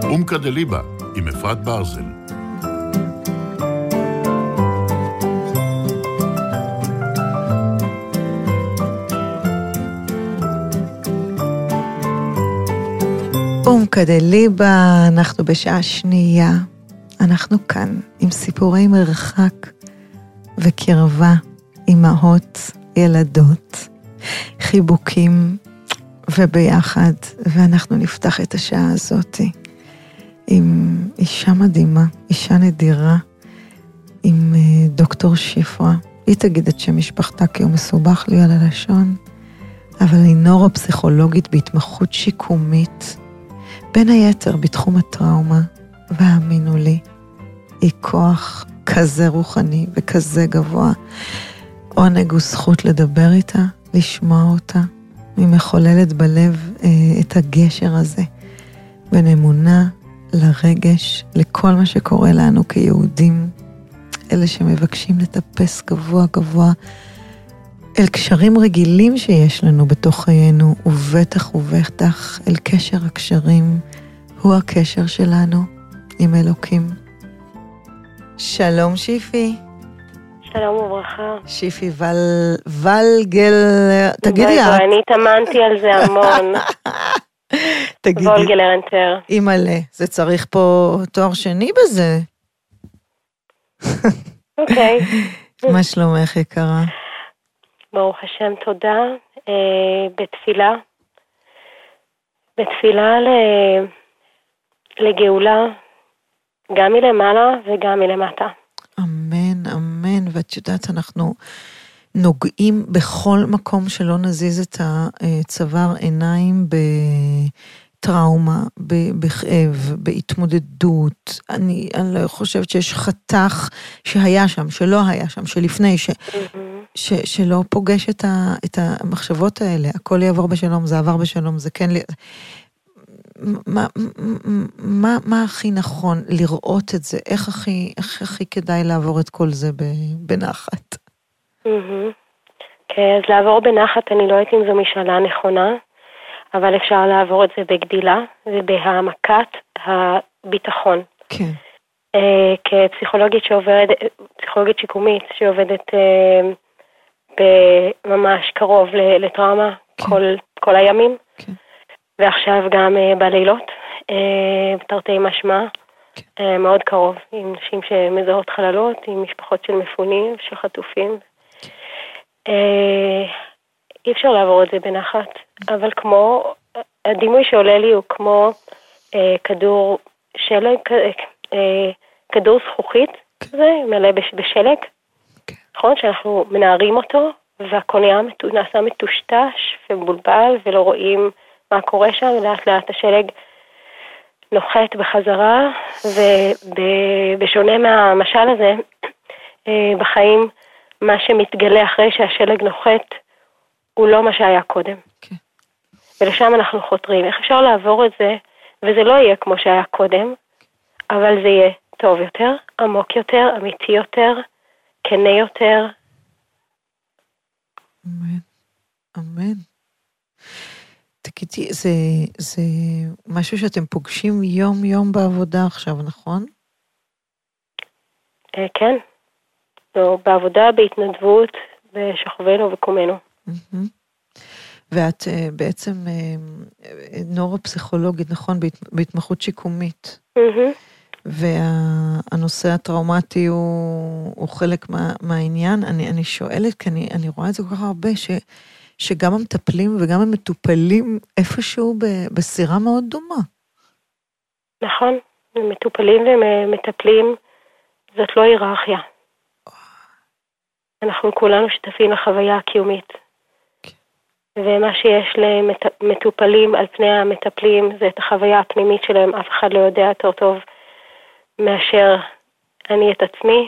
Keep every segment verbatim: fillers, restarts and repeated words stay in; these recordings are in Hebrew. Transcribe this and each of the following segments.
אומקה דליבה עם אפרת ברזל. אומקה דליבה, אנחנו בשעה שנייה. אנחנו כאן עם סיפורי מרחק וקרבה, אמהות, ילדות, חיבוקים וביחד, ואנחנו נפתח את השעה הזאת עם אישה מדהימה, אישה נדירה, עם דוקטור שפרה. היא תגיד את שמשפחתה כי הוא מסובך לי על הלשון, אבל היא נוירופסיכולוגית בהתמחות שיקומית, בין היתר בתחום הטראומה, והאמינו לי, היא כוח כזה רוחני וכזה גבוה. עונג וזכות לדבר איתה, לשמוע אותה. היא מחוללת בלב אה, את הגשר הזה, בין אמונה לרגש, לכל מה שקורה לנו כיהודים, אלה שמבקשים לטפס גבוה גבוה, אל קשרים רגילים שיש לנו בתוך חיינו, ובטח ובטח אל קשר הקשרים, הוא הקשר שלנו עם אלוקים. שלום שיפי. שלום וברכה. שיפי ול... ולגל... תגידי את. אני התאמנתי על זה המון. תגידי. וולגלרנטר. אימא'לה, זה צריך פה תואר שני בזה. אוקיי. מה שלומך יקרה? ברוך השם, תודה. אה, בתפילה. בתפילה ל... לגאולה, גם מלמעלה וגם מלמטה. אמן, אמן. ואת יודעת, אנחנו נוגעים בכל מקום שלא נזיז את הצוואר עיניים בטראומה, בכאב, בהתמודדות. אני, אני לא חושבת שיש חתך שהיה שם, שלא היה שם, שלפני, ש, mm-hmm. ש, שלא פוגש את, ה, את המחשבות האלה. הכל יעבור בשלום, זה עבר בשלום, זה כן... מה, מה, מה הכי נכון לראות את זה? איך הכי, איך הכי כדאי לעבור את כל זה בנחת? כן, אז לעבור בנחת, אני לא יודעת אם זו משאלה נכונה, אבל אפשר לעבור את זה בגדילה ובהעמקת הביטחון. כן. כפסיכולוגית שעובדת, פסיכולוגית שיקומית שעובדת ממש קרוב לטראומה כל, כל הימים. כן. ועכשיו גם בלילות, בתרתי משמע, מאוד קרוב, עם נשים שמזהות חללות, עם משפחות של מפונים, של חטופים. אי אפשר לעבור את זה בנחת, אבל כמו, הדימוי שעולה לי הוא כמו כדור שלג, כדור זכוכית, זה מלא בשלג, נכון? שאנחנו מנערים אותו, והכל נעשה מטושטש ומבולבל, ולא רואים מה קורה שם, לאט לאט השלג נוחת בחזרה, ובשונה מהמשל הזה, בחיים, מה שמתגלה אחרי שהשלג נוחת, הוא לא מה שהיה קודם. Okay. ולשם אנחנו חותרים. איך אפשר לעבור את זה, וזה לא יהיה כמו שהיה קודם, אבל זה יהיה טוב יותר, עמוק יותר, אמיתי יותר, כנה יותר. אמן, אמן. תגידי, זה, זה משהו שאתם פוגשים יום יום בעבודה עכשיו, נכון? כן. זו בעבודה, בהתנדבות, בשוכבנו וקומנו. ואת בעצם נוירופסיכולוגית, נכון? בהתמחות שיקומית. והנושא הטראומטי הוא, הוא חלק מה, מהעניין. אני, אני שואלת, כי אני, אני רואה את זה כל כך הרבה, ש... שגם המטפלים וגם המטופלים איפשהו בסירה מאוד דומה. נכון, מטופלים ומטפלים, זאת לא היררכיה. אנחנו כולנו שותפים לחוויה הקיומית. ומה שיש למטופלים על פני המטפלים, זה את החוויה הפנימית שלהם, אף אחד לא יודע יותר טוב מאשר אני את עצמי.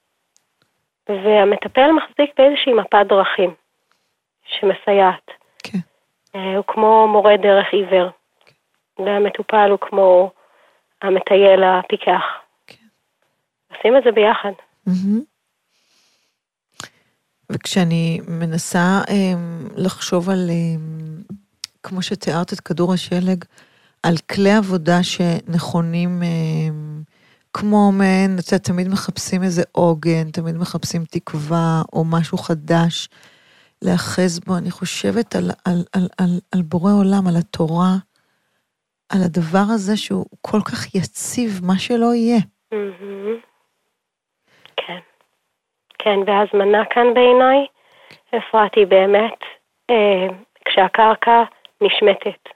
והמטפל מחזיק באיזושהי מפת דרכים. שמסייעת. כן. הוא כמו מורה דרך עיוור. כן. והמטופל הוא כמו המטייל הפיקח. כן. עושים את זה ביחד. Mm-hmm. וכשאני מנסה um, לחשוב על, um, כמו שתיארת את כדור השלג, על כלי עבודה שנכונים, כמו מעין, אתה תמיד מחפשים איזה עוגן, תמיד מחפשים תקווה, או משהו חדש, לאחז בו. אני חושבת על, על, על, על, על בורא עולם, על התורה, על הדבר הזה שהוא כל כך יציב, מה שלא יהיה. כן. כן, והזמנה כאן בעיניי, הפרעתי באמת, אה, כשהקרקע נשמטת.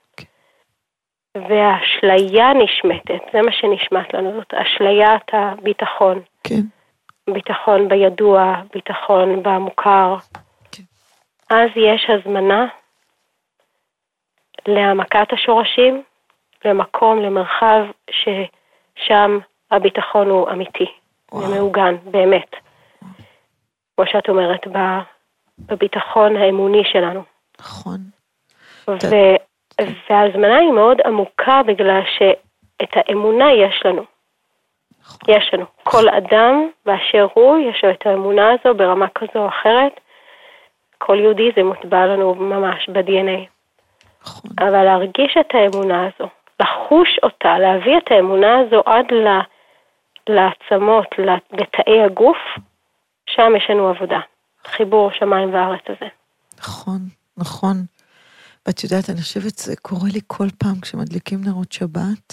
והאשליה נשמטת, זה מה שנשמט לנו, זאת אשליית הביטחון. כן. ביטחון בידוע, ביטחון במוכר. כן. אז יש הזמנה להעמקת השורשים, למקום, למרחב ששם הביטחון הוא אמיתי, ומעוגן, באמת. כמו שאת אומרת, בביטחון האמוני שלנו. נכון. ו... והזמנה היא מאוד עמוקה, בגלל שאת האמונה יש לנו. נכון. יש לנו. כל אדם באשר הוא, יש לו את האמונה הזו ברמה כזו או אחרת. כל יהודי זה מוטבע לנו ממש ב-די אן איי. נכון. אבל להרגיש את האמונה הזו, לחוש אותה, להביא את האמונה הזו עד לעצמות, לתאי הגוף, שם יש לנו עבודה. חיבור שמיים וארץ הזה. נכון, נכון. ואת יודעת, אני חושבת, זה קורה לי כל פעם כשמדליקים נרות שבת,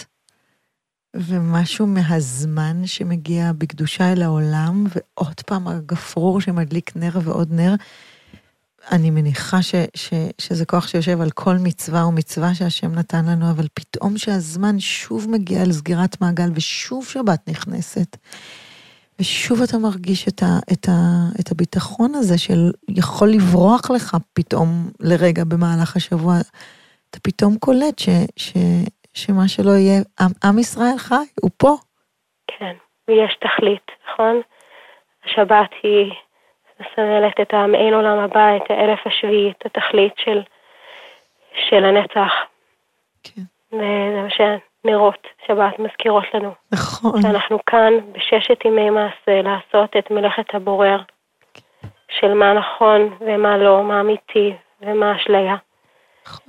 ומשהו מהזמן שמגיע בקדושה אל העולם, ועוד פעם הגפרור שמדליק נר ועוד נר, אני מניחה ש, ש, שזה כוח שיושב על כל מצווה ומצווה שהשם נתן לנו, אבל פתאום שהזמן שוב מגיע לסגירת מעגל, ושוב שבת נכנסת, ושוב אתה מרגיש את, ה, את, ה, את הביטחון הזה, של יכול לברוח לך פתאום לרגע במהלך השבוע, אתה פתאום קולט ש, ש, שמה שלא יהיה, עם, עם ישראל חי, הוא פה. כן, ויש תכלית, נכון? השבת היא מסמלת את המעין עולם הבא, את האלף השביעי, את התכלית של, של הנצח. כן. וזה מה שנרות שבת מזכירות לנו. נכון. שאנחנו כאן בששת ימי מעשה לעשות את מלאכת הבורר, כן. של מה נכון ומה לא, מה אמיתי ומה אשליה. נכון.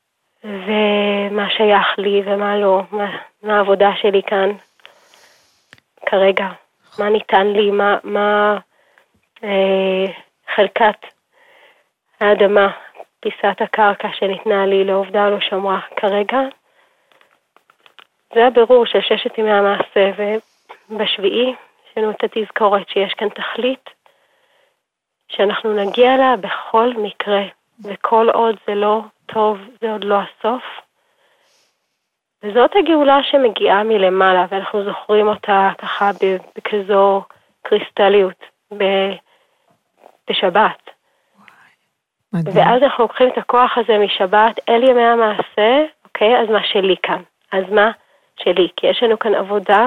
ומה שייך לי ומה לא, מה, מה העבודה שלי כאן כרגע, נכון. מה ניתן לי, מה... מה אה, חלקת האדמה, פיסת הקרקע שניתנה לי לעובדה או לא שמרה כרגע. זה הבירור של ששת ימי המעשה, ובשביעי יש לנו את התזכורת שיש כאן תכלית שאנחנו נגיע לה בכל מקרה, וכל עוד זה לא טוב, זה עוד לא הסוף. וזאת הגאולה שמגיעה מלמעלה, ואנחנו זוכרים אותה ככה בכזו קריסטליות בשבת. מדהים. ואז אנחנו לוקחים את הכוח הזה משבת אל ימי המעשה, אוקיי? אז מה שלי כאן? אז מה שלי? כי יש לנו כאן עבודה,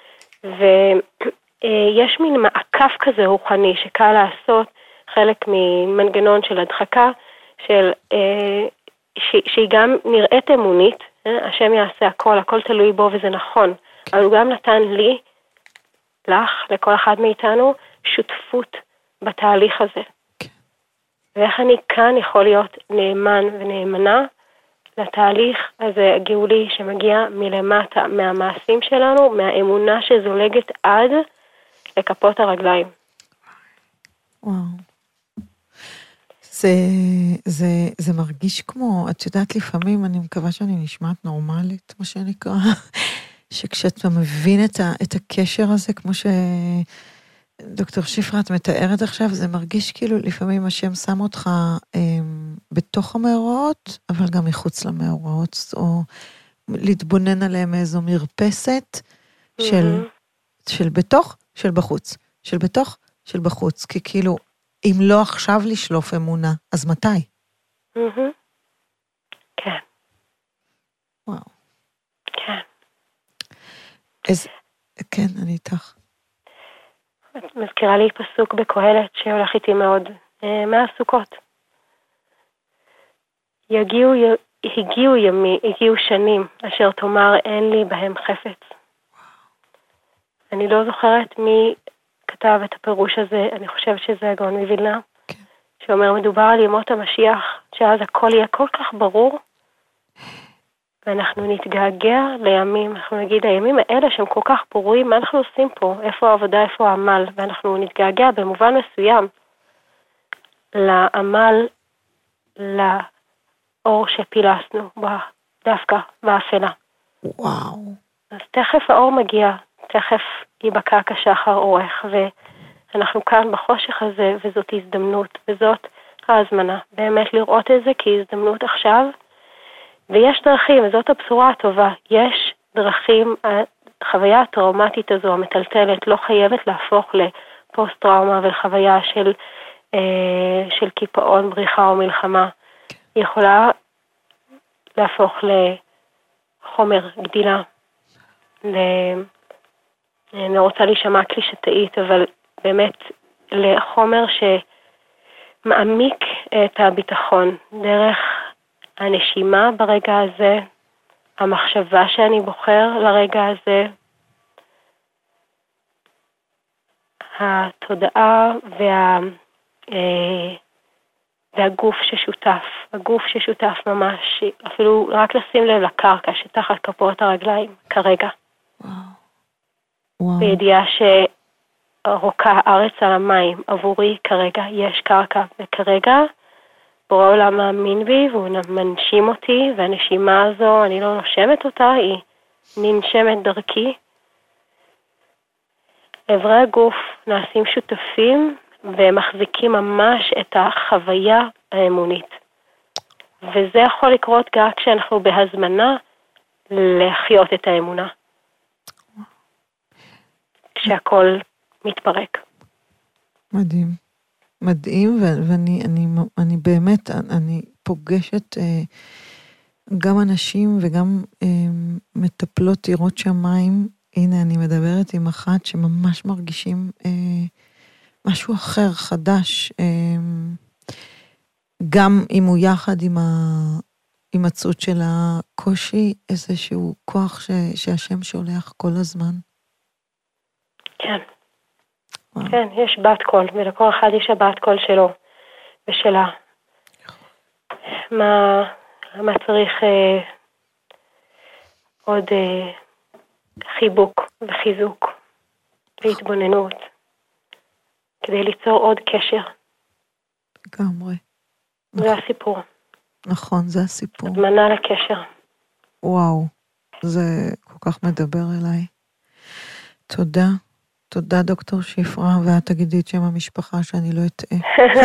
ויש מין מעקף כזה רוחני שקל לעשות, חלק ממנגנון של הדחקה, של, שהיא גם נראית אמונית, השם יעשה הכל, הכל תלוי בו וזה נכון, אבל הוא גם נתן לי, לך, לכל אחד מאיתנו, שותפות בתהליך הזה. ואיך אני כאן יכול להיות נאמן ונאמנה לתהליך הזה הגאולי שמגיע מלמטה, מהמעשים שלנו, מהאמונה שזולגת עד לכפות הרגליים. וואו. זה, זה, זה מרגיש כמו, את יודעת לפעמים, אני מקווה שאני נשמעת נורמלית, מה שנקרא, שכשאתה מבין את, ה, את הקשר הזה, כמו שדוקטור שפרה את מתארת עכשיו, זה מרגיש כאילו לפעמים השם שם אותך אה, בתוך המאורעות, אבל גם מחוץ למאורעות, או להתבונן עליהם מאיזו מרפסת, של, mm-hmm. של בתוך, של בחוץ, של בתוך, של בחוץ, כי כאילו, אם לא עכשיו לשלוף אמונה, אז מתי? Mm-hmm. כן. וואו. כן. אז, כן, אני איתך. את מזכירה לי פסוק בקהלת שהולך איתי מאוד, מהסוכות. יגיעו, הגיעו ימי, הגיעו שנים, אשר תאמר אין לי בהם חפץ. וואו. אני לא זוכרת מי כתב את הפירוש הזה, אני חושבת שזה הגאון מווילנה, כן. שאומר מדובר על ימות המשיח, שאז הכל יהיה כל כך ברור, ואנחנו נתגעגע לימים, אנחנו נגיד, הימים האלה שהם כל כך פורים, מה אנחנו עושים פה? איפה העבודה, איפה העמל? ואנחנו נתגעגע במובן מסוים לעמל, לאור שפילסנו, דווקא באפלה. וואו. אז תכף האור מגיע, תכף ייבקע כשחר אורך, ואנחנו כאן בחושך הזה, וזאת הזדמנות, וזאת ההזמנה. באמת לראות את זה כהזדמנות עכשיו, ויש דרכים, וזאת הבשורה הטובה, יש דרכים, החוויה הטראומטית הזו, המטלטלת, לא חייבת להפוך לפוסט-טראומה ולחוויה של, אה, של קיפאון, בריחה או מלחמה. היא יכולה להפוך לחומר גדילה. אני רוצה להישמע קלישאתאית, אבל באמת לחומר שמעמיק את הביטחון דרך הנשימה ברגע הזה, המחשבה שאני בוחר לרגע הזה, התודעה וה, והגוף ששותף, הגוף ששותף ממש, אפילו רק לשים לב לקרקע שתחת כפות הרגליים כרגע. וואו. וואו. בידיעה שרוקה הארץ על המים, עבורי כרגע יש קרקע, וכרגע בורא עולם מאמין בי, והוא מנשים אותי, והנשימה הזו, אני לא נושמת אותה, היא ננשמת דרכי. עברי הגוף נעשים שותפים, ומחזיקים ממש את החוויה האמונית. וזה יכול לקרות גם כשאנחנו בהזמנה לחיות את האמונה. כשהכל מתפרק. מדהים. מדהים, ו- ואני אני, אני באמת, אני פוגשת אה, גם אנשים וגם אה, מטפלות יראות שמיים. הנה, אני מדברת עם אחת שממש מרגישים אה, משהו אחר, חדש, אה, גם אם הוא יחד עם ההימצאות של הקושי, איזשהו כוח ש, שהשם שולח כל הזמן. כן. וואו. כן, יש בת קול, ולכל אחד יש הבת קול שלו ושלה. מה, מה צריך אה, עוד אה, חיבוק וחיזוק והתבוננות, כדי ליצור עוד קשר. לגמרי. זה הסיפור. נכון, זה הסיפור. הזמנה לקשר. וואו, זה כל כך מדבר אליי. תודה. תודה דוקטור שפרה, ואת תגידי את שם המשפחה שאני לא אטעה.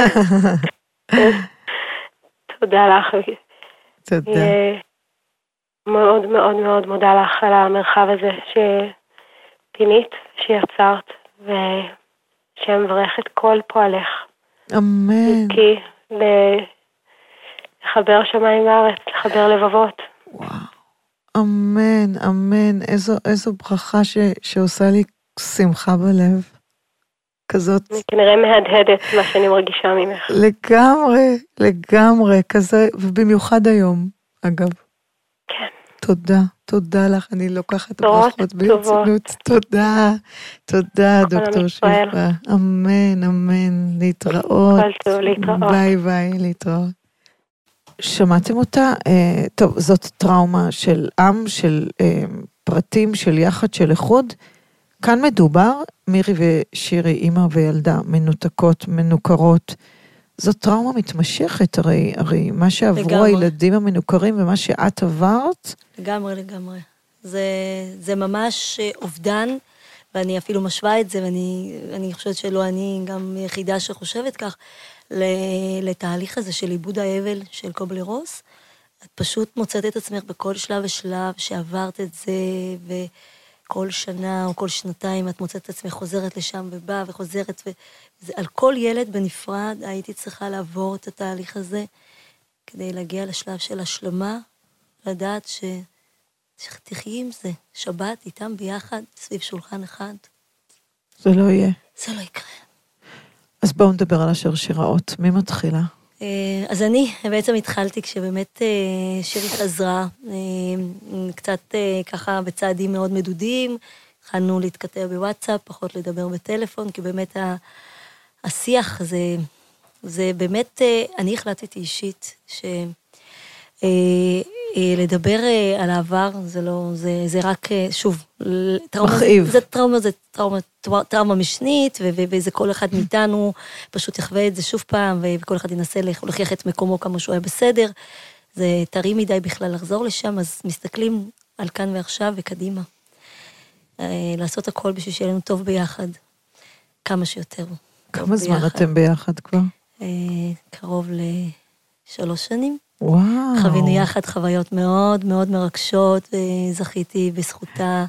תודה לך. תודה. מאוד מאוד מאוד מודה לך על המרחב הזה שפינית, שיצרת, ושמברך את כל פועלך. אמן. כי לחבר שמיים וארץ, לחבר לבבות. וואו. אמן, אמן. איזו, איזו ברכה ש, שעושה לי שמחה בלב. כזאת. אני כנראה מהדהדת מה שאני מרגישה ממך. לגמרי, לגמרי, כזה, ובמיוחד היום, אגב. כן. תודה, תודה לך, אני לוקחת ברכות ברצינות. תודה, תודה, דוקטור שפרה. אמן, אמן, להתראות. כל טוב, להתראות. ביי ביי, להתראות. שמעתם אותה? אה, טוב, זאת טראומה של עם, של אה, פרטים, של יחד, של איחוד. כאן מדובר, מירי ושירי, אמא וילדה, מנותקות, מנוכרות. זאת טראומה מתמשכת, הרי, הרי מה שעברו לגמרי. הילדים המנוכרים ומה שאת עברת. לגמרי, לגמרי. זה, זה ממש אובדן, ואני אפילו משווה את זה, ואני אני חושבת שלא אני גם יחידה שחושבת כך, לתהליך הזה של עיבוד האבל של קובלרוס. את פשוט מוצאת את עצמך בכל שלב ושלב שעברת את זה, ו... כל שנה או כל שנתיים את מוצאת את עצמך חוזרת לשם ובאה וחוזרת, ועל כל ילד בנפרד הייתי צריכה לעבור את התהליך הזה, כדי להגיע לשלב של השלמה, לדעת ש... שתחיי עם זה, שבת איתם ביחד, סביב שולחן אחד. זה לא יהיה. זה לא יקרה. אז בואו נדבר על השרשראות. מי מתחילה? אז אני בעצם התחלתי כשבאמת שירי חזרה, קצת ככה בצעדים מאוד מדודים, התחלנו להתכתב בוואטסאפ, פחות לדבר בטלפון, כי באמת השיח זה, זה באמת, אני החלטתי אישית, לדבר על העבר, זה לא, זה, זה רק, שוב, טראומה, מכאיב. זה טראומה, זה טראומה, טראומה משנית, וזה כל אחד מאיתנו פשוט יחווה את זה שוב פעם, וכל אחד ינסה להוכיח את מקומו כמה שהוא היה בסדר. זה טרי מדי בכלל לחזור לשם, אז מסתכלים על כאן ועכשיו וקדימה. לעשות הכל בשביל שיהיה לנו טוב ביחד, כמה שיותר. כמה זמן ביחד. אתם ביחד כבר? קרוב לשלוש שנים. וואו. חווינו יחד חוויות מאוד מאוד מרגשות, זכיתי בזכותה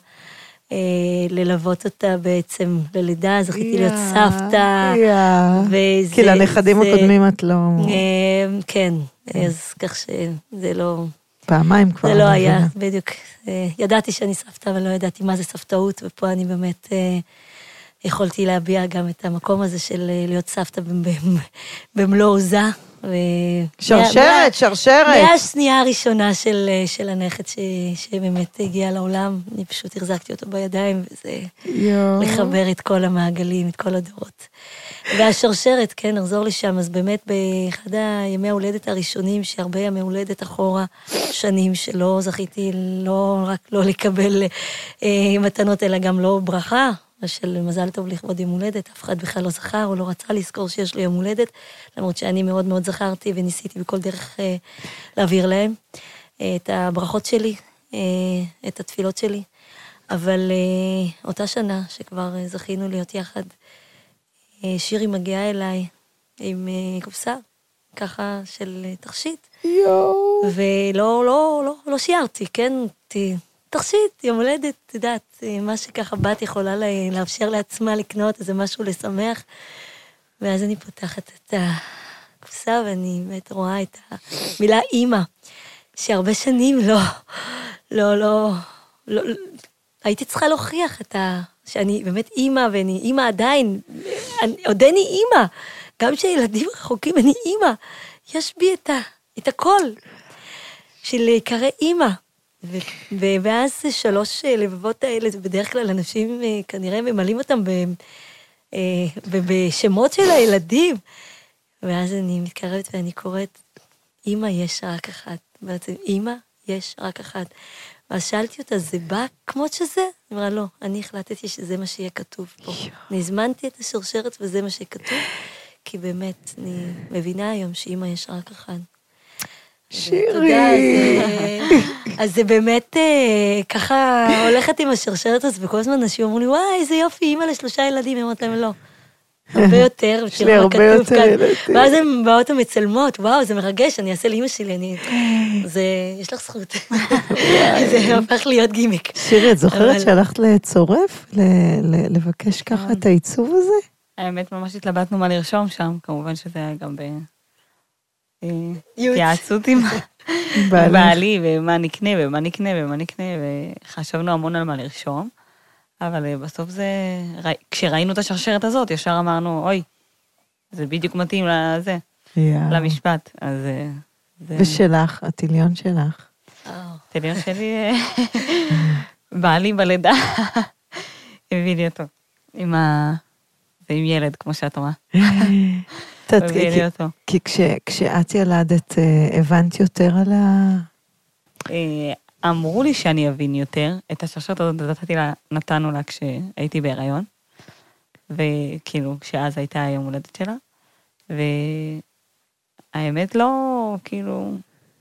ללוות אותה בעצם ללידה, זכיתי להיות סבתא. כי לנכדים הקודמים את לא... כן, אז כך שזה לא... פעמיים כבר. זה לא היה, בדיוק. ידעתי שאני סבתא, אבל לא ידעתי מה זה סבתאות, ופה אני באמת יכולתי להביע גם את המקום הזה של להיות סבתא במלוא עוזה. שרשרת, שרשרת. מהשנייה הראשונה של, של הנכד ש, שבאמת הגיע לעולם, אני פשוט החזקתי אותו בידיים, וזה יו. לחבר את כל המעגלים, את כל הדורות. והשרשרת, כן, נחזור לשם, אז באמת באחד הימי ההולדת הראשונים, שהרבה ימי הולדת אחורה, שנים שלא זכיתי, לא רק לא לקבל אה, מתנות, אלא גם לא ברכה, של מזל טוב לכבוד יום הולדת, אף אחד בכלל לא זכר, או לא רצה לזכור שיש לי יום הולדת, למרות שאני מאוד מאוד זכרתי, וניסיתי בכל דרך אה, להעביר להם אה, את הברכות שלי, אה, את התפילות שלי, אבל אה, אותה שנה שכבר אה, זכינו להיות יחד, אה, שירי מגיעה אליי עם אה, קופסה, ככה של אה, תכשיט, יואו. ולא, לא, לא, לא שיירתי, כן, תי... תכשיט, יום הולדת, את יודעת, מה שככה בת יכולה לאפשר לעצמה לקנות, איזה משהו לשמח, ואז אני פותחת את הקופסה, ואני באמת רואה את המילה אימא, שהרבה שנים לא, לא, לא, לא, הייתי צריכה להוכיח את ה... שאני באמת אימא, ואני אימא עדיין, עודני אימא, גם כשילדים רחוקים, אני אימא, יש בי את, ה, את הכל, של להיקרא אימא, ואז שלוש לבבות האלה, בדרך כלל אנשים כנראה ממלאים אותם בשמות של הילדים, ואז אני מתקרבת ואני קוראת, אמא יש רק אחת, בעצם אמא יש רק אחת, ואז שאלתי אותה, זה בא כמו שזה? היא אמרה, לא, אני החלטתי שזה מה שיהיה כתוב פה, אני הזמנתי את השרשרת וזה מה שכתוב, כי באמת אני מבינה היום שאמא יש רק אחת. שירי. אז זה באמת ככה הולכת עם השרשרת הזאת, וכל הזמן אנשים אמרו לי, וואי, איזה יופי, אימא לשלושה ילדים, הם אומרת להם לא. הרבה יותר, יש לי הרבה יותר ילדים. ואז הם באות המצלמות, וואו, זה מרגש, אני אעשה לאמא שלי, אני... זה, יש לך זכות. זה הופך להיות גימיק. שירי, את זוכרת שהלכת לצורף, לבקש ככה את העיצוב הזה? האמת, ממש התלבטנו מה לרשום שם, כמובן שזה היה גם ב... התייעצות עם בעלי, ומה נקנה, ומה נקנה, ומה נקנה, וחשבנו המון על מה לרשום, אבל בסוף זה, כשראינו את השרשרת הזאת, ישר אמרנו, אוי, זה בדיוק מתאים לזה, למשפט, אז זה... ושלך, הטיליון שלך. הטיליון שלי, בעלי בלידה, הביא לי אותו, עם ה... ועם ילד, כמו שאת אומרת. כי כשאת ילדת, הבנת יותר על ה... אמרו לי שאני אבין יותר, את השרשרת הזאת נתנו לה כשהייתי בהיריון, וכאילו, כשאז הייתה היום הולדת שלה, והאמת לא, כאילו,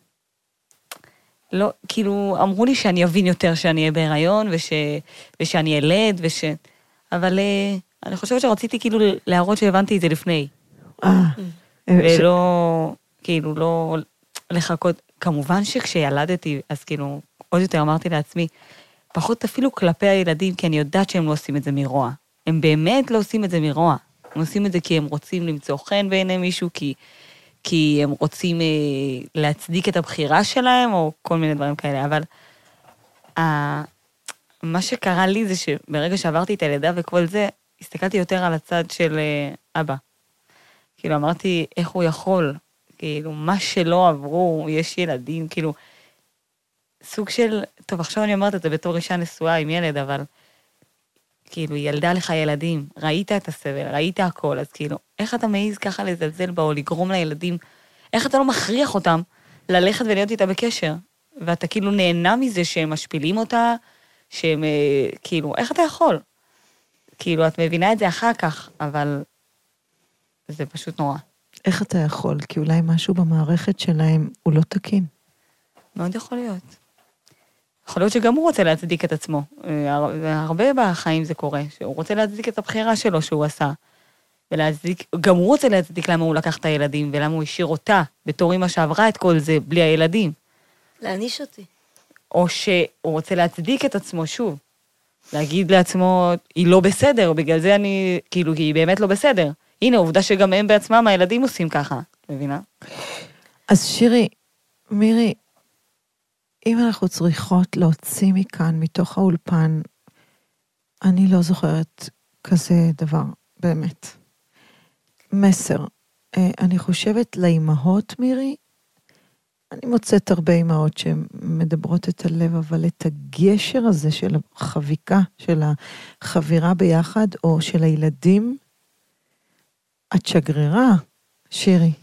לא, כאילו, אמרו לי שאני אבין יותר שאני אהיה בהיריון, ושאני ילד, וש... אבל אני חושבת שרציתי כאילו להראות שהבנתי את זה לפני. אה. ולא, כאילו, לא לחכות. כמובן שכשילדתי, אז כאילו, עוד יותר אמרתי לעצמי, פחות אפילו כלפי הילדים, כי אני יודעת שהם לא עושים את זה מרוע. הם באמת לא עושים את זה מרוע. הם עושים את זה כי הם רוצים למצוא חן בעיני מישהו, כי, כי הם רוצים אה, להצדיק את הבחירה שלהם, או כל מיני דברים כאלה. אבל אה, מה שקרה לי זה שברגע שעברתי את הלידה וכל זה, הסתכלתי יותר על הצד של אה, אבא. כאילו, אמרתי, איך הוא יכול? כאילו, מה שלא עברו, יש ילדים, כאילו, סוג של, טוב, עכשיו אני אומרת את זה בתור אישה נשואה עם ילד, אבל, כאילו, ילדה לך ילדים, ראית את הסבל, ראית הכל, אז כאילו, איך אתה מעיז ככה לזלזל בה, או לגרום לילדים, איך אתה לא מכריח אותם ללכת ולהיות איתה בקשר? ואתה כאילו נהנה מזה שהם משפילים אותה, שהם כאילו, איך אתה יכול? כאילו, את מבינה את זה אחר כך, אבל זה פשוט נורא. איך אתה יכול? כי אולי משהו במערכת שלהם הוא לא תקין. מאוד יכול להיות. יכול להיות שגם הוא רוצה להצדיק את עצמו. הרבה בחיים זה קורה, שהוא רוצה להצדיק את הבחירה שלו שהוא עשה. ולהצדיק, גם הוא רוצה להצדיק למה הוא לקח את הילדים, ולמה הוא השאיר אותה, בתור אמא שעברה את כל זה, בלי הילדים. להעניש אותי. או שהוא רוצה להצדיק את עצמו שוב. להגיד לעצמו, היא לא בסדר, בגלל זה אני, כאילו, היא באמת לא בסדר. הנה, העובדה שגם הם בעצמם, הילדים עושים ככה, מבינה? אז שירי, מירי, אם אנחנו צריכות להוציא מכאן, מתוך האולפן, אני לא זוכרת כזה דבר, באמת. מסר. אני חושבת לאימהות, מירי, אני מוצאת הרבה אימהות שמדברות את הלב, אבל את הגשר הזה של החביקה, של החבירה ביחד, או של הילדים, את שגרירה, שירי.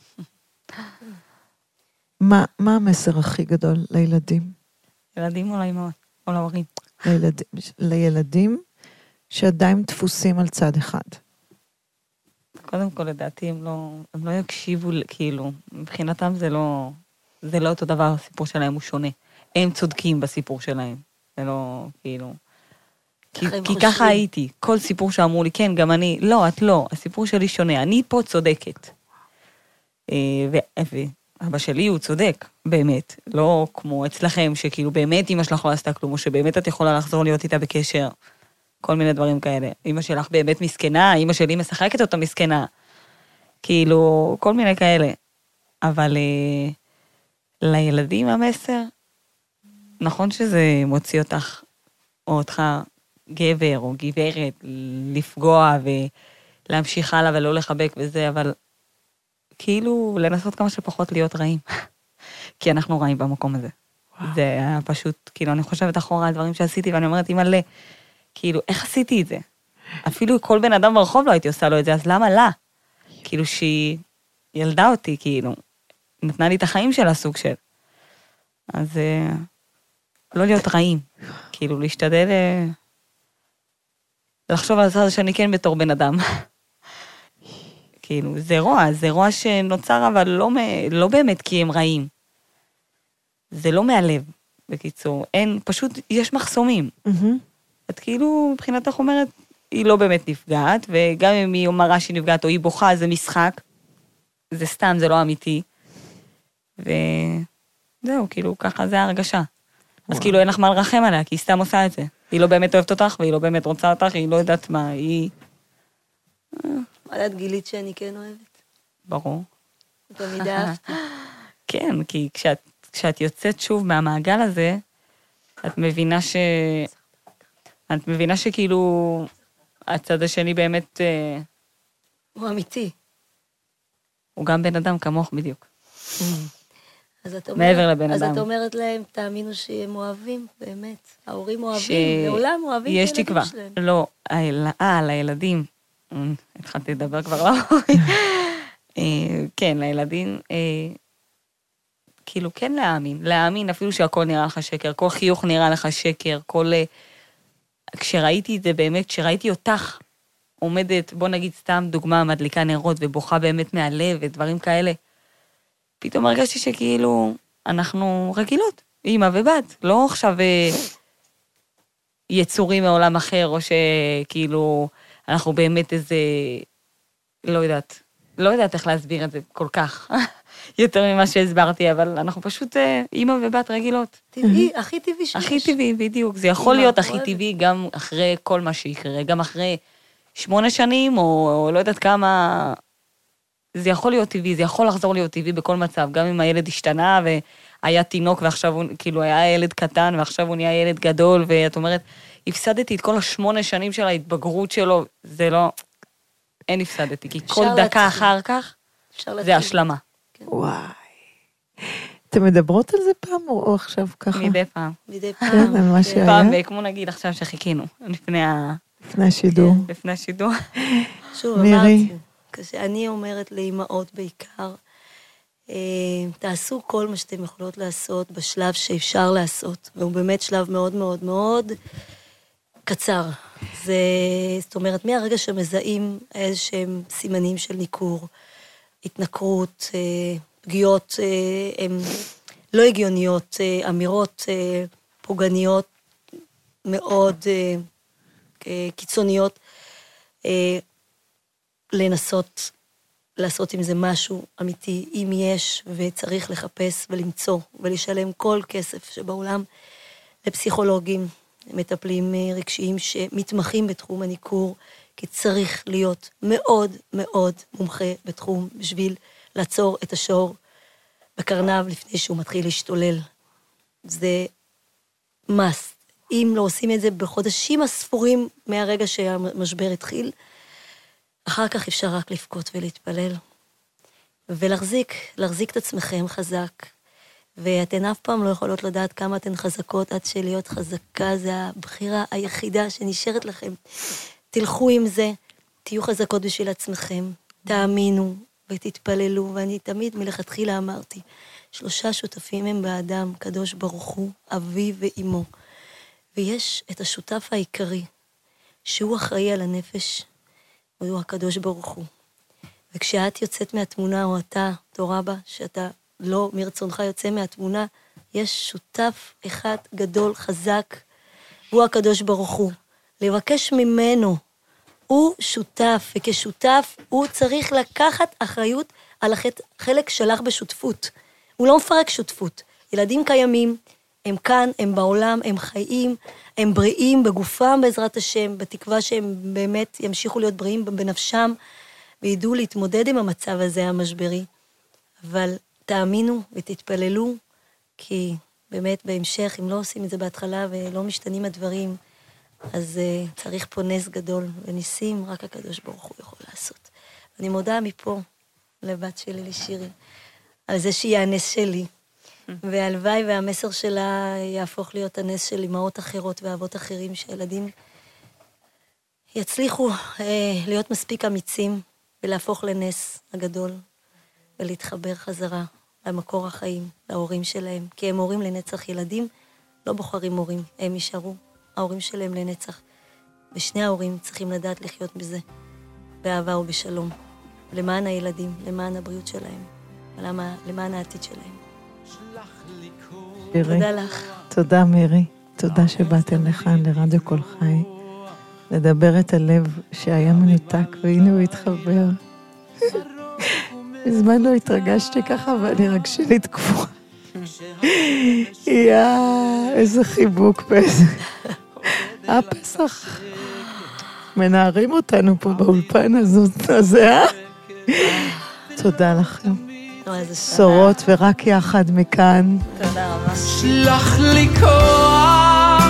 מה, מה המסר הכי גדול לילדים? ילדים או לאימהות, או להורים? לילדים, לילדים שעדיין דפוסים על צד אחד. קודם כל, לדעתי, הם לא, הם לא יקשיבו, כאילו, מבחינתם זה לא, זה לא אותו דבר, הסיפור שלהם הוא שונה. הם צודקים בסיפור שלהם. זה לא, כאילו... כי, כי ככה הייתי. כל סיפור שאמרו לי, כן, גם אני, לא, את לא, הסיפור שלי שונה, אני פה צודקת. ואבא שלי הוא צודק, באמת. לא כמו אצלכם, שכאילו באמת אמא שלך לא עשתה כלום, או שבאמת את יכולה לחזור להיות איתה בקשר. כל מיני דברים כאלה. אמא שלך באמת מסכנה, אמא שלי משחקת אותה מסכנה. כאילו, כל מיני כאלה. אבל אה, לילדים המסר, נכון שזה מוציא אותך, או אותך גבר או גברת, לפגוע ולהמשיך הלאה ולא לחבק וזה, אבל כאילו לנסות כמה שפחות להיות רעים. כי אנחנו רעים במקום הזה. וואו. זה היה פשוט, כאילו, אני חושבת אחורה על דברים שעשיתי, ואני אומרת, אמא לה, כאילו, איך עשיתי את זה? אפילו כל בן אדם ברחוב לא הייתי עושה לו את זה, אז למה לה? כאילו שהיא ילדה אותי, כאילו, נתנה לי את החיים של הסוג של. אז לא להיות רעים, כאילו, להשתדל לחשוב על הצד שאני כן בתור בן אדם. כאילו, זה רוע, זה רוע שנוצר, אבל לא, לא באמת כי הם רעים. זה לא מהלב, בקיצור. אין, פשוט יש מחסומים. Mm-hmm. את כאילו, מבחינתך אומרת, היא לא באמת נפגעת, וגם אם היא אומרה שהיא נפגעת או היא בוכה, זה משחק. זה סתם, זה לא אמיתי. וזהו, כאילו, ככה זה ההרגשה. אז כאילו, אין לך מה לרחם עליה, כי היא סתם עושה את זה. היא לא באמת אוהבת אותך, והיא לא באמת רוצה אותך, היא לא יודעת מה, היא... עד את גילית שאני כן אוהבת. ברור. תמיד אהבתי. כן, כי כשאת, כשאת יוצאת שוב מהמעגל הזה, את מבינה ש... את מבינה שכאילו, הצד השני באמת... הוא אמיתי. הוא גם בן אדם כמוך בדיוק. אז את אומרת, מעבר לבן אז אדם. את אומרת להם, תאמינו שהם אוהבים, באמת. ההורים אוהבים, לעולם אוהבים את הילדים תקווה. שלהם. לא, אה, לילדים. התחלתי לדבר כבר לא. כן, לילדים, כאילו כן להאמין. להאמין אפילו שהכל נראה לך שקר, כל חיוך נראה לך שקר, כל... כשראיתי את זה באמת, כשראיתי אותך עומדת, בוא נגיד סתם דוגמה, מדליקה נרות ובוכה באמת מהלב ודברים כאלה, פתאום הרגשתי שכאילו אנחנו רגילות, אמא ובת, לא עכשיו יצורים מעולם אחר, או שכאילו אנחנו באמת איזה, לא יודעת, לא יודעת איך להסביר את זה כל כך, יותר ממה שהסברתי, אבל אנחנו פשוט אמא ובת רגילות. טבעי, הכי טבעי שיש. הכי טבעי, בדיוק. זה יכול להיות הכי טבעי גם אחרי כל מה שיקרה, גם אחרי שמונה שנים, או לא יודעת כמה... זה יכול להיות טבעי, זה יכול לחזור להיות טבעי בכל מצב, גם אם הילד השתנה והיה תינוק, ועכשיו הוא, כאילו, היה ילד קטן, ועכשיו הוא נהיה ילד גדול, ואת אומרת, הפסדתי את כל השמונה שנים של ההתבגרות שלו, זה לא... אין הפסדתי, כי כל דקה אחר כך, זה השלמה. וואי. אתם מדברות על זה פעם או עכשיו ככה? מדי פעם. מדי פעם. כן, על מה שהיה? פעם, כמו נגיד עכשיו שחיכינו, לפני ה... לפני השידור. לפני השידור. שוב, אמרתי, כשאני אומרת לאמאות בעיקר, תעשו כל מה שאתם יכולות לעשות בשלב שאפשר לעשות, והוא באמת שלב מאוד מאוד מאוד קצר. זה, זאת אומרת, מהרגע שמזהים איזשהם סימנים של ניכור, התנכרות, פגיעות, הם לא הגיוניות, אמירות פוגעניות מאוד קיצוניות, לנסות לעשות עם זה משהו אמיתי, אם יש וצריך לחפש ולמצוא ולשלם כל כסף שבעולם לפסיכולוגים, מטפלים רגשיים שמתמחים בתחום הניכור, כי צריך להיות מאוד מאוד מומחה בתחום בשביל לעצור את השור בקרנב לפני שהוא מתחיל להשתולל. זה מס. אם לא עושים את זה בחודשים הספורים מהרגע שהמשבר התחיל, אחר כך אפשר רק לבכות ולהתפלל, ולהחזיק, להחזיק את עצמכם חזק, ואתן אף פעם לא יכולות לדעת כמה אתן חזקות, עד שלהיות חזקה זה הבחירה היחידה שנשארת לכם. תלכו עם זה, תהיו חזקות בשביל עצמכם, תאמינו ותתפללו, ואני תמיד מלכתחילה אמרתי, שלושה שותפים הם באדם, קדוש ברוך הוא, אבי ואימו, ויש את השותף העיקרי, שהוא אחראי על הנפש, הוא הקדוש ברוך הוא. וכשאת יוצאת מהתמונה, או אתה, תורה בה, שאתה לא מרצונך יוצא מהתמונה, יש שותף אחד גדול, חזק, הוא הקדוש ברוך הוא. לבקש ממנו, הוא שותף, וכשותף הוא צריך לקחת אחריות על החלק שלך בשותפות. הוא לא מפרק שותפות. ילדים קיימים, הם כאן, הם בעולם, הם חיים, הם בריאים בגופם בעזרת השם, בתקווה שהם באמת ימשיכו להיות בריאים בנפשם, וידעו להתמודד עם המצב הזה המשברי. אבל תאמינו ותתפללו, כי באמת בהמשך, אם לא עושים את זה בהתחלה ולא משתנים הדברים, אז uh, צריך פה נס גדול, וניסים רק הקדוש ברוך הוא יכול לעשות. אני מודה מפה לבת שלי, לשירי, על זה שהיא הנס שלי, והלוואי והמסר שלה יהפוך להיות הנס של אמהות אחרות ואבות אחרים, שילדים יצליחו אה, להיות מספיק אמיצים, ולהפוך לנס הגדול, ולהתחבר חזרה למקור החיים, להורים שלהם, כי הם הורים לנצח. ילדים לא בוחרים הורים, הם יישארו ההורים שלהם לנצח, ושני ההורים צריכים לדעת לחיות בזה, באהבה ובשלום, למען הילדים, למען הבריאות שלהם, ולמה, למען העתיד שלהם. תודה לך. תודה מירי, תודה שבאתם לכאן לרדיו כל חי, לדבר את הלב שהיה מנותק, והנה הוא התחבר. בזמן לא התרגשתי ככה, ואני רגשנית קבועה. יאה, איזה חיבוק פסח. הפסח. מנערים אותנו פה באולפן הזאת, הזה, אה? תודה לכם. בשורות ורק יחד מכאן. תודה רבה. שלח לי כוח,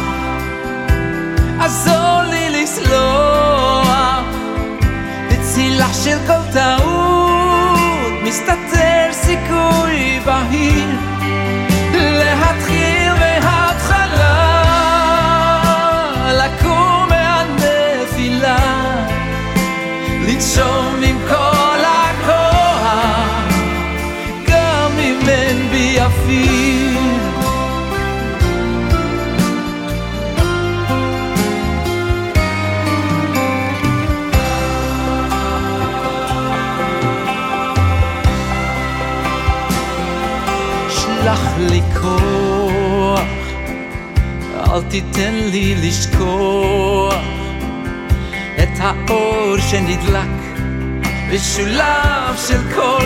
עזור לי לסלוח, בצילה של כל טעות מסתתר סיכוי בהיר, להתחיל מההתחלה, לקום מהנפילה, לנשום עם כל הכוח, גם אם אין בי אפילו. שלח לי כוח, אל תיתן לי לשכוח את האור שנדלק בשולב של כל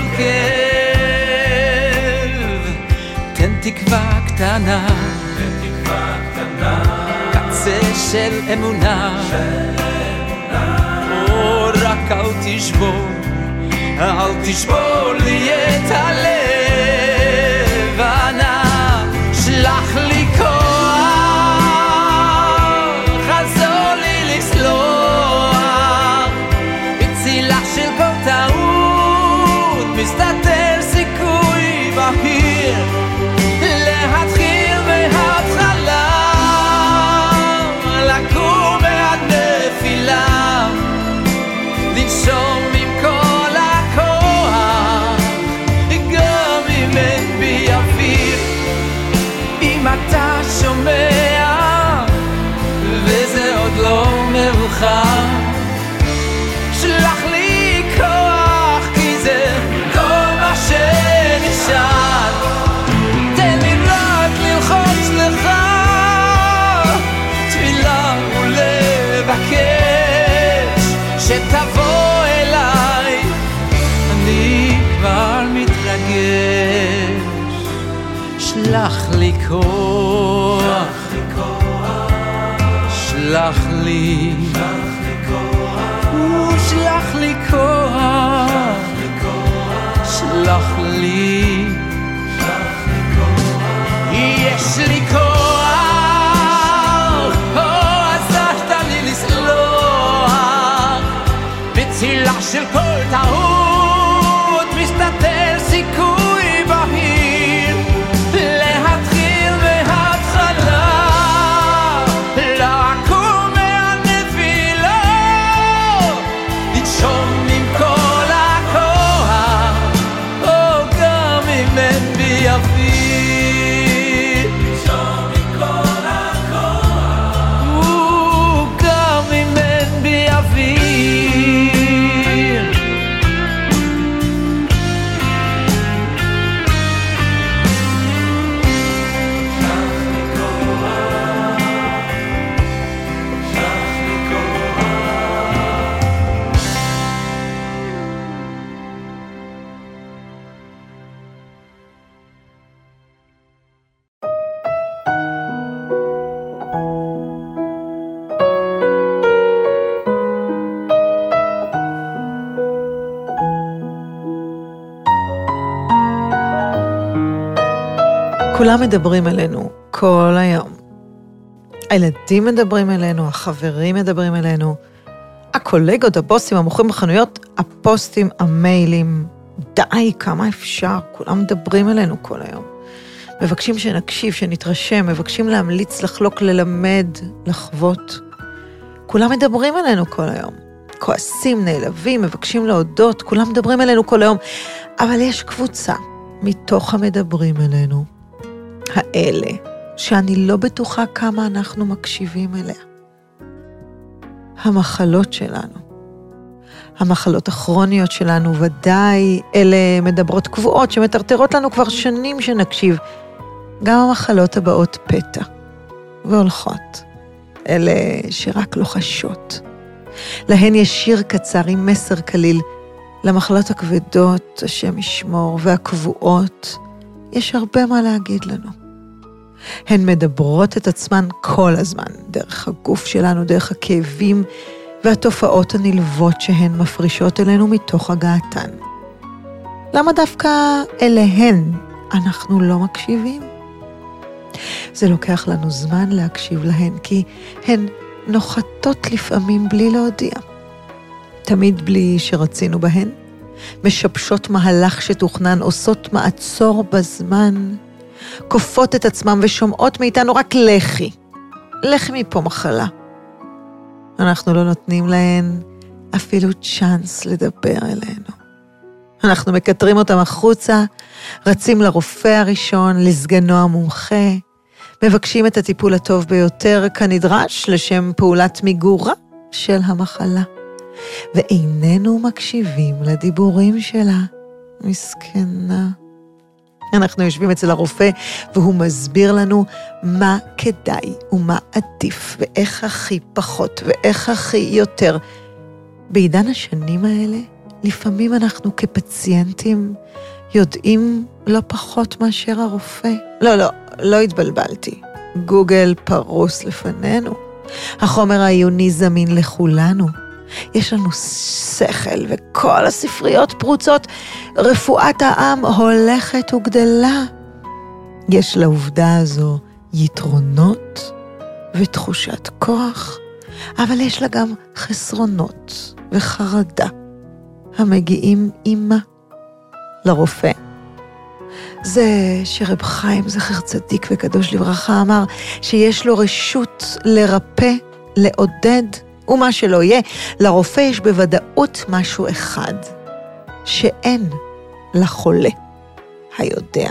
כאב. תן תקווה קטנה, תן תקווה קטנה, קצה של אמונה, או רק אל תשבור, אל תשבור לי את הלב. שלח לי כוח, עזור לי לסלוח, בצילה של כל טעות מסתתר סיכוי בהיר, להתחיל מההתחלה, לקום מהנפילה, לנשום עם כל הכוח, גם לך, שלח לי כוח, כי זה כל מה שנשאר. תן לי רק ללחוץ לך תפילה ולבקש שתבוא אליי, אני כבר מתרגש. שלח לי כוח, שלח לי, שלח לי כוח, שלח לי, יש לי כוח, עזרת לי לסלוח, בצילה של כל טעות מסתתר סיכוי בהיר, להתחיל מההתחלה, לעקום מהנפילה, לנשום עם כל הכוח, או גם אם אין בי אוויר, לנשום עם כל הכוח, או גם אם אין בי אוויר. כולם מדברים אלינו כל היום. הילדים מדברים אלינו, החברים מדברים אלינו, הקולגות, הבוסים, המוכרים בחנויות, הפוסטים, המיילים. די, כמה אפשר, כולם מדברים אלינו כל היום. מבקשים שנקשיב, שנתרשם, מבקשים להמליץ, לחלוק, ללמד, לחוות. כולם מדברים אלינו כל היום. כועסים, נעלבים, מבקשים להודות, כולם מדברים אלינו כל היום. אבל יש קבוצה מתוך המדברים אלינו, האלה, שאני לא בטוחה כמה אנחנו מקשיבים אליה. המחלות שלנו. המחלות הכרוניות שלנו, ודאי אלה מדברות קבועות שמטרטרות לנו כבר שנים שנקשיב. גם המחלות הבאות פתע והולכות. אלה שרק לוחשות. להן יש שיר קצר עם מסר כליל. למחלות הכבדות, השם ישמור, והקבועות, יש הרבה מה להגיד לנו. הן מדברות את עצמן כל הזמן, דרך הגוף שלנו, דרך הכאבים, והתופעות הנלוות שהן מפרישות אלינו מתוך הגעתן. למה דווקא אליהן אנחנו לא מקשיבים? זה לוקח לנו זמן להקשיב להן, כי הן נוחתות לפעמים בלי להודיע. תמיד בלי שרצינו בהן, משבשות מהלך שתוכנן, עושות מעצור בזמן, קופות את עצמם ושומעות מאיתנו רק לחי. לחי מפה מחלה. אנחנו לא נותנים להן אפילו צ'אנס לדבר אלינו. אנחנו מקטרים אותם החוצה, רצים לרופא הראשון, לסגנו המומחה, מבקשים את הטיפול הטוב ביותר כנדרש לשם פעולת מיגורה של המחלה. ואיננו מקשיבים לדיבורים שלה. מסכנה. אנחנו יושבים אצל הרופא, והוא מסביר לנו מה כדאי ומה עדיף, ואיך הכי פחות, ואיך הכי יותר. בעידן השנים האלה, לפעמים אנחנו כפציינטים יודעים לא פחות מאשר הרופא. לא, לא, לא התבלבלתי. גוגל פרוס לפנינו. החומר העיוני זמין לכולנו. יש לנו שכל וכל הספריות פרוצות. רפואת העם הולכת וגדלה. יש לעובדה הזו יתרונות ותחושת כוח, אבל יש לה גם חסרונות וחרדה המגיעים עימה. לרופא. זה שרב חיים זכר צדיק וקדוש לברכה אמר שיש לו רשות לרפא, לעודד ומה שלא יהיה. לרופא יש בוודאות משהו אחד שאין לחולה היודע.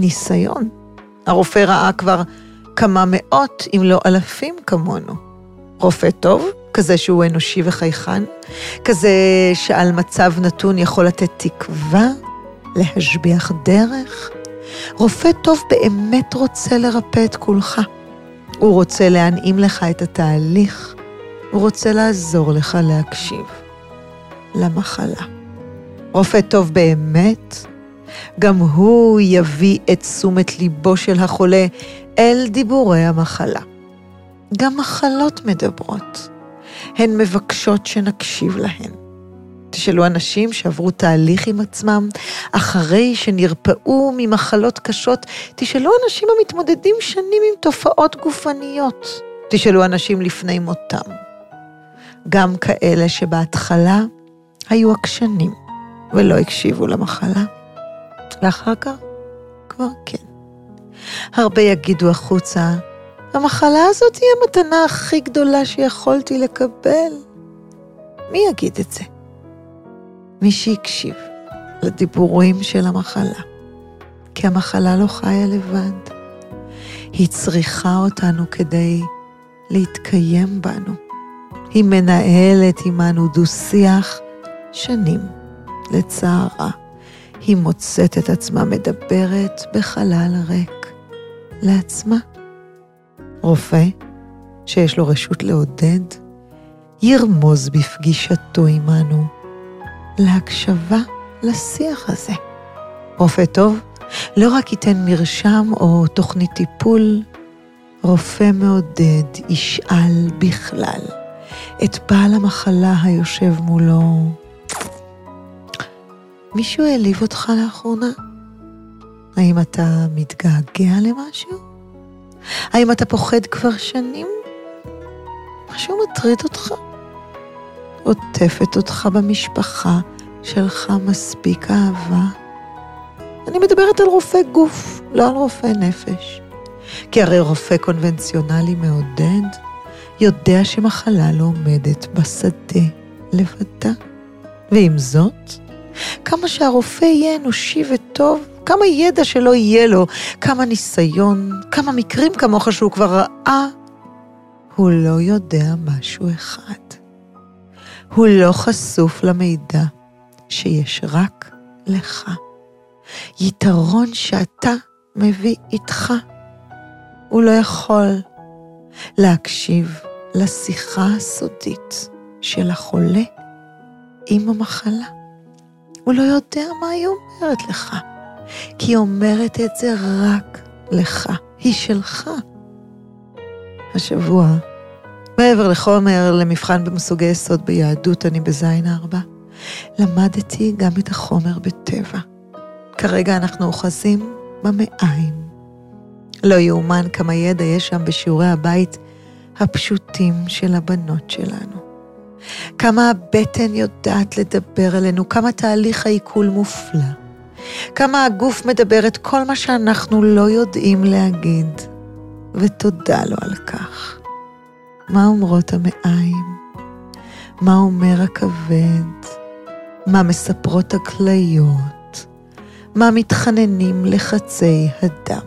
ניסיון. הרופא ראה כבר כמה מאות אם לא אלפים כמונו. רופא טוב, כזה שהוא אנושי וחייכן, כזה שעל מצב נתון יכול לתת תקווה, להשביח דרך. רופא טוב באמת רוצה לרפא את כולך. הוא רוצה להנעים לך את התהליך, הוא רוצה לעזור לך להקשיב למחלה. רופא טוב באמת, גם הוא יביא את תשומת ליבו של החולה אל דיבורי המחלה. גם מחלות מדברות, הן מבקשות שנקשיב להן. תשאלו אנשים שעברו תהליך עם עצמם, אחרי שנרפאו ממחלות קשות, תשאלו אנשים המתמודדים שנים עם תופעות גופניות, תשאלו אנשים לפני מותם. גם כאלה שבהתחלה היו עקשנים ולא הקשיבו למחלה, ואחר כך כבר כן. הרבה יגידו החוצה, המחלה הזאת היא המתנה הכי גדולה שיכולתי לקבל. מי יגיד את זה? מי שיקשיב לדיבורים של המחלה, כי המחלה לא חיה לבד. היא צריכה אותנו כדי להתקיים בנו. היא מנהלת עמנו דו-שיח שנים. לצערה, היא מוצאת את עצמה מדברת בחלל ריק לעצמה. רופא שיש לו רשות לעודד, ירמוז בפגישתו עמנו להקשבה לשיח הזה. רופא טוב לא רק ייתן מרשם או תוכנית טיפול, רופא מעודד ישאל בכלל את בעל המחלה היושב מולו, מישהו העליב אותך לאחרונה? האם אתה מתגעגע למשהו? האם אתה פוחד כבר שנים? משהו מטריד אותך? עוטפת אותך במשפחה שלך מספיק אהבה? אני מדברת על רופא גוף, לא על רופא נפש. כי הרי רופא קונבנציונלי מעודד, יודע שמחלה לא עומדת בשדה לבדה. ועם זאת, כמה שהרופא יהיה אנושי וטוב, כמה ידע שלא יהיה לו, כמה ניסיון, כמה מקרים כמוך שהוא כבר ראה, הוא לא יודע משהו אחד. הוא לא חשוף למידע שיש רק לך. יתרון שאתה מביא איתך. הוא לא יכול להקשיב לשיחה הסודית של החולה עם המחלה. הוא לא יודע מה היא אומרת לך, כי היא אומרת את זה רק לך, היא שלך. השבוע, מעבר לחומר למבחן במושגי יסוד ביהדות, אני בזין ארבע, למדתי גם את החומר בטבע. כרגע אנחנו אוחזים במעיים. לא יאומן כמה ידע יש שם בשיעורי הבית הפשוטים של הבנות שלנו. כמה הבטן יודעת לדבר אלינו, כמה תהליך העיכול מופלא. כמה הגוף מדבר את כל מה שאנחנו לא יודעים להגיד, ותודה לו על כך. מה אומרות המעיים? מה אומר הכבד? מה מספרות הכליות? מה מתחננים לחצי הדם?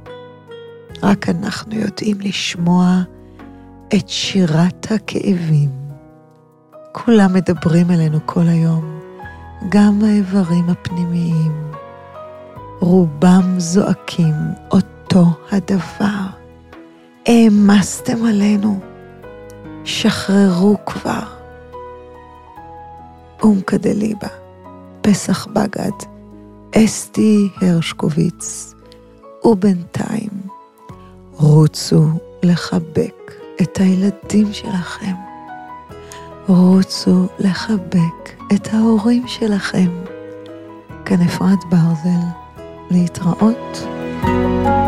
רק אנחנו יודעים לשמוע את שירת הכאבים. כולם מדברים אלינו כל היום, גם האיברים הפנימיים. רובם זועקים אותו הדבר. העמסתם עלינו, שחררו כבר. אומקה דליבה, פסח בגד, אסתי הרשקוביץ, ובינתיים רוצו לחבק את הילדים שלכם. רוצו לחבק את ההורים שלכם. כאן אפרת ברזל, להתראות.